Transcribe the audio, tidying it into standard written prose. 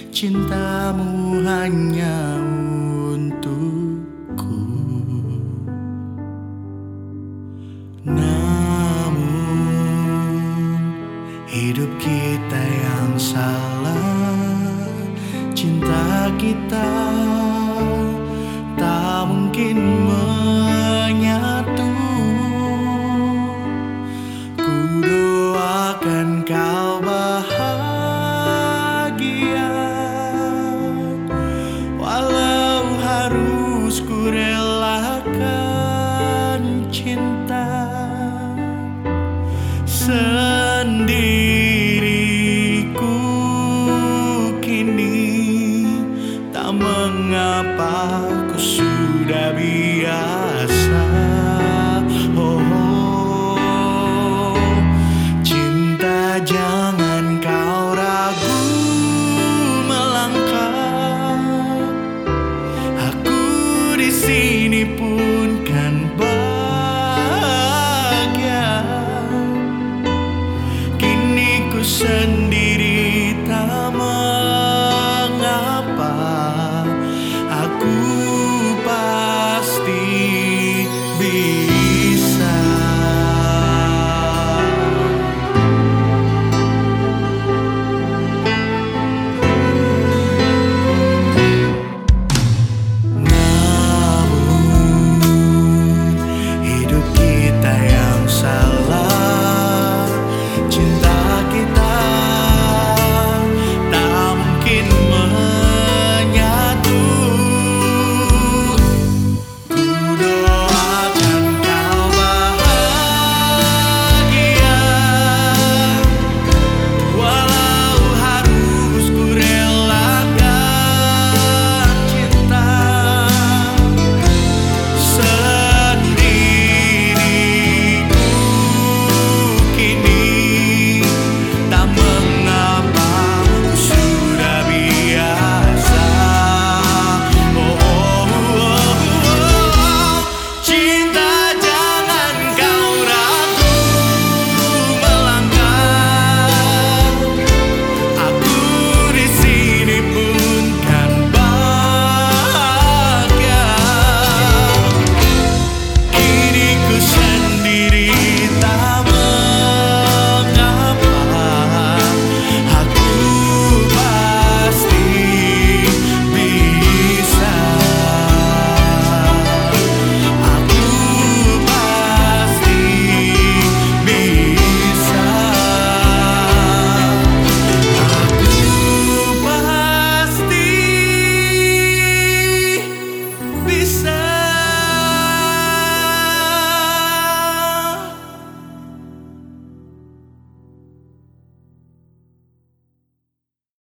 cintamu hanya untukku. Namun hidup kita yang salah, cinta kita tak mungkin menyatu. Ku doakan kau bahagia, walau harus ku relakan cinta sendiriku kini. Tak mengapa, ku sudah biasa. Cinta, jangan kau ragu melangkah. Aku di sini pun kan bahagia. Kini ku sendiri, tak mengapa.